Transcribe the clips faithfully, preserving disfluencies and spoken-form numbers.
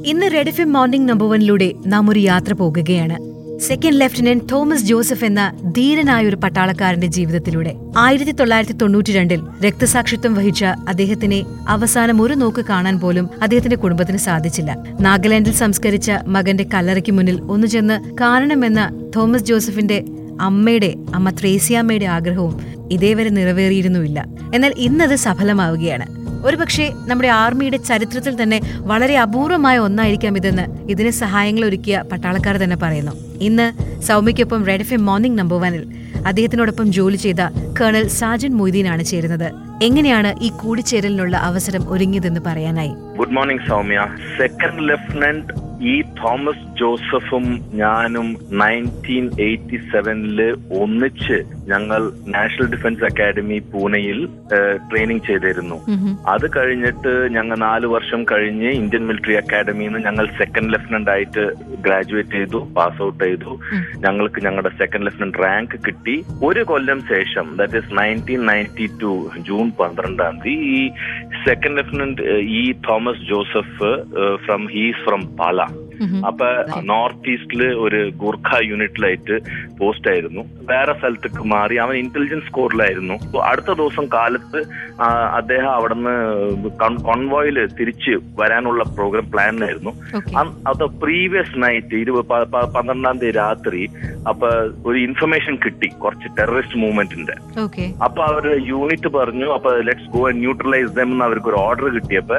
ഇന്ന് red F M morning number വണ്ണിലൂടെ നാം ഒരു യാത്ര പോകുകയാണ്. സെക്കൻഡ് ലഫ്റ്റനന്റ് തോമസ് ജോസഫ് എന്ന ധീരനായ ഒരു പട്ടാളക്കാരന്റെ ജീവിതത്തിലൂടെ. ആയിരത്തി തൊള്ളായിരത്തി തൊണ്ണൂറ്റി രണ്ടിൽ രക്തസാക്ഷിത്വം വഹിച്ച അദ്ദേഹത്തിനെ അവസാനം ഒരു നോക്ക് കാണാൻ പോലും അദ്ദേഹത്തിന്റെ കുടുംബത്തിന് സാധിച്ചില്ല. നാഗാലാൻഡിൽ സംസ്കരിച്ച മകന്റെ കല്ലറയ്ക്ക് മുന്നിൽ ഒന്നു ചെന്ന് കാണണമെന്ന തോമസ് ജോസഫിന്റെ അമ്മയുടെ അമ്മ ത്രേസ്യാമ്മയുടെ ആഗ്രഹവും ഇതേവരെ നിറവേറിയിരുന്നുമില്ല. എന്നാൽ ഇന്നത് സഫലമാവുകയാണ്. ഒരുപക്ഷെ നമ്മുടെ ആർമിയുടെ ചരിത്രത്തിൽ തന്നെ വളരെ അപൂർവമായ ഒന്നായിരിക്കാം ഇതെന്ന് ഇതിന് സഹായങ്ങൾ ഒരുക്കിയ പട്ടാളക്കാർ തന്നെ പറയുന്നു. ഇന്ന് സൗമ്യയ്ക്കൊപ്പം red F M morning number വണ്ണിൽ അദ്ദേഹത്തിനോടൊപ്പം ജോലി ചെയ്ത കേണൽ സാജൻ മൊയ്തീനാണ് ചേരുന്നത്. എങ്ങനെയാണ് ഈ കൂടിച്ചേരലിനുള്ള അവസരം ഒരുങ്ങിയതെന്ന് പറയാനായി. Good morning Soumya. Second lieutenant ഈ തോമസ് ജോസഫും ഞാനും നയൻറ്റീൻ എയ്റ്റി സെവനില് ഒന്നിച്ച് ഞങ്ങൾ നാഷണൽ ഡിഫൻസ് അക്കാദമി പൂനെയിൽ ട്രെയിനിങ് ചെയ്തിരുന്നു. അത് കഴിഞ്ഞിട്ട് ഞങ്ങൾ നാല് വർഷം കഴിഞ്ഞ് ഇന്ത്യൻ മിലിറ്ററി അക്കാദമിയിൽ നിന്ന് ഞങ്ങൾ സെക്കൻഡ് ലഫ്റ്റനന്റ് ആയിട്ട് ഗ്രാജുവേറ്റ് ചെയ്തു, പാസ് ഔട്ട് ചെയ്തു. ഞങ്ങൾക്ക് ഞങ്ങളുടെ സെക്കൻഡ് ലഫ്റ്റനന്റ് റാങ്ക് കിട്ടി. ഒരു കൊല്ലം ശേഷം, that is nineteen ninety two June പന്ത്രണ്ടാം തീയതി ഈ സെക്കൻഡ് ലഫ്റ്റനന്റ് ഈ Thomas Joseph from his from Pala, അപ്പൊ നോർത്ത് ഈസ്റ്റില് ഒരു ഗൂർഖ യൂണിറ്റിലായിട്ട് പോസ്റ്റ് ആയിരുന്നു. വേറെ സ്ഥലത്തേക്ക് മാറി അവൻ ഇന്റലിജൻസ് കോറിലായിരുന്നു. അടുത്ത ദിവസം കാലത്ത് അദ്ദേഹം അവിടുന്ന് കോൺവോയില് തിരിച്ച് വരാനുള്ള പ്രോഗ്രാം പ്ലാനിലായിരുന്നു. അത് പ്രീവിയസ് നൈറ്റ് ഇരുപത് പന്ത്രണ്ടാം തീയതി രാത്രി അപ്പൊ ഒരു ഇൻഫർമേഷൻ കിട്ടി കുറച്ച് ടെററിസ്റ്റ് മൂവ്മെന്റിന്റെ. അപ്പൊ അവര് യൂണിറ്റ് പറഞ്ഞു അപ്പൊ let's go and neutralise them എന്ന് അവർക്ക് ഒരു ഓർഡർ കിട്ടിയപ്പോ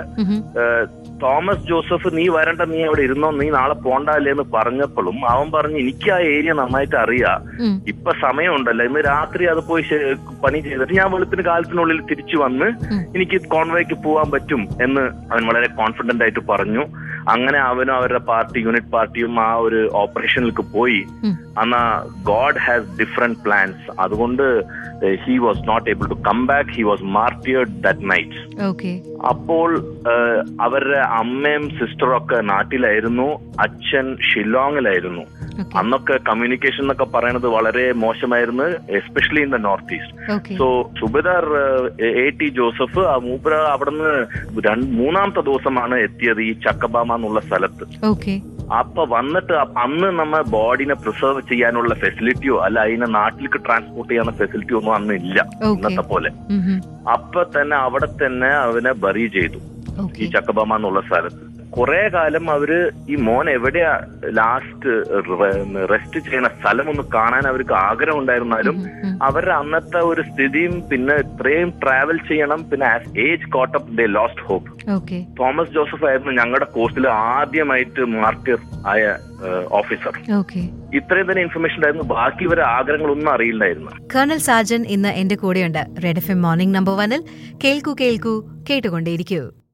തോമസ് ജോസഫ് നീ വരണ്ട, നീ അവിടെ ഇരുന്നോ, നീ നാളെ പോണ്ടല്ലേ എന്ന് പറഞ്ഞപ്പോഴും അവൻ പറഞ്ഞു എനിക്ക് ആ ഏരിയ നന്നായിട്ട് അറിയാം, ഇപ്പൊ സമയമുണ്ടല്ലോ, ഇന്ന് രാത്രി അത് പോയി പണി ചെയ്തിട്ട് ഞാൻ വെളുപ്പിന് കാലത്തിനുള്ളിൽ തിരിച്ചു വന്ന് എനിക്ക് കോൺവോയ്ക്ക് പോവാൻ പറ്റും എന്ന് അവൻ വളരെ കോൺഫിഡന്റ് ആയിട്ട് പറഞ്ഞു. അങ്ങനെ അവനും അവരുടെ പാർട്ടി യൂണിറ്റ് പാർട്ടിയും ആ ഒരു ഓപ്പറേഷനിലേക്ക് പോയി. അന്ന് ഗോഡ് ഹാസ് ഡിഫറെന്റ് പ്ലാൻസ്. അതുകൊണ്ട് he was not able to come back. He was martyred that night. Okay. അപ്പോൾ അവരുടെ അമ്മയും സിസ്റ്ററും ഒക്കെ നാട്ടിലായിരുന്നു, അച്ഛൻ ഷില്ലോങ്ങിലായിരുന്നു. അന്നൊക്കെ കമ്മ്യൂണിക്കേഷൻ എന്നൊക്കെ പറയുന്നത് വളരെ മോശമായിരുന്നു, especially in the north east. So subedar A T Joseph ആ മൂപ്പര അവിടുന്ന് മൂന്നാമത്തെ ദിവസമാണ് എത്തിയത് ഈ ചക്കബാമ എന്നുള്ള സ്ഥലത്ത്. അപ്പൊ വന്നിട്ട് അന്ന് നമ്മ ബോഡിനെ പ്രിസർവ് ചെയ്യാനുള്ള ഫെസിലിറ്റിയോ അല്ല അതിനെ നാട്ടിലേക്ക് ട്രാൻസ്പോർട്ട് ചെയ്യാനുള്ള ഫെസിലിറ്റിയോ ഒന്നും അന്ന് ഇല്ല ഇന്നത്തെ പോലെ. അപ്പൊ തന്നെ അവിടെ തന്നെ അവനെ ബറി ചെയ്തു ഈ ചക്കബാമ എന്നുള്ള സ്ഥലത്ത്. കുറെ കാലം അവര് ഈ മോൻ എവിടെയാ ലാസ്റ്റ് റെസ്റ്റ് ചെയ്യുന്ന സ്ഥലം ഒന്ന് കാണാൻ അവർക്ക് ആഗ്രഹം ഉണ്ടായിരുന്നാലും അവരുടെ അന്നത്തെ ഒരു സ്ഥിതിയും പിന്നെ ഇത്രയും ട്രാവൽ ചെയ്യണം, പിന്നെ as age caught up they lost hope. Thomas Joseph ആയിരുന്നു ഞങ്ങളുടെ കോഴ്സിൽ ആദ്യമായിട്ട് മാർട്ടിർ ആയ ഓഫീസർ. ഇത്രയും തന്നെ ഇൻഫർമേഷൻ ഉണ്ടായിരുന്നു, ബാക്കി ഇവരെ ആഗ്രഹങ്ങളൊന്നും അറിയില്ലായിരുന്നു. കേണൽ സാജൻ ഇന്ന് എന്റെ കൂടെയുണ്ട് red F M morning number വണ്ണിൽ. കേൾക്കൂ കേൾക്കൂ കേട്ടുകൊണ്ടേയിരിക്കൂ.